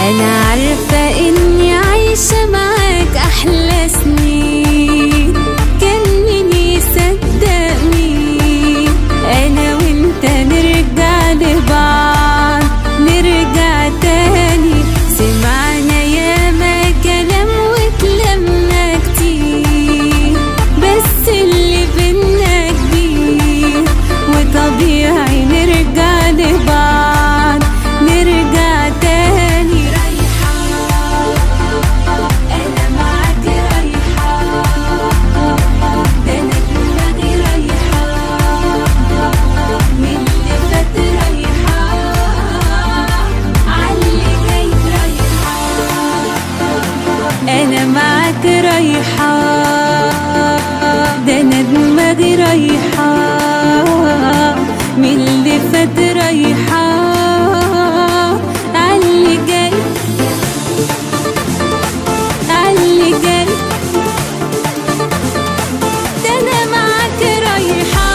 أنا عارفة إني عايشة معاك أحلى سنين، كان مين يصدقني أنا وإنت نرجع لبعض، نرجع تاني. سمعنا ياما كلام واتلمنا كتير، بس اللي بينا كبير وطبيعي نرجع لبعض، نرجع تاني. أنا معاك رايحة، ده أنا دماغي رايحة، من اللي فات رايحة، عاللي جاي رايحة. أنا معاك رايحة، ده أنا دماغي رايحة، من اللي فات رايحة، عاللي جاي، عاللي جاي. ده أنا معاك رايحة.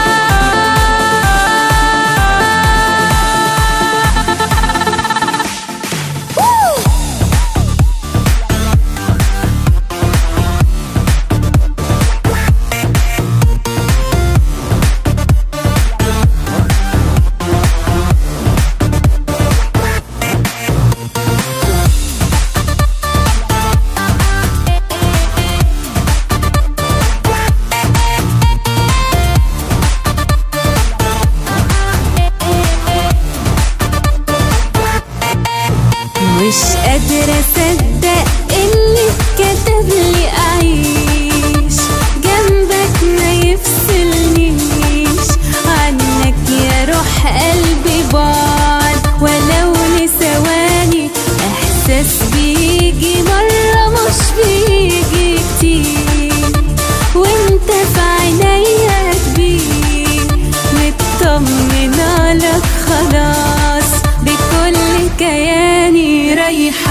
مش قادرة أصدق اللي اتكتب لي أعيش جنبك، ما يفصلنيش عنك يا روح قلبي بعد ولو لثواني. إحساس بيجي مرة مش بيجي كتير، وانت في عينيا كبير، مطمنة لك خلاص بكل كياني رايحة.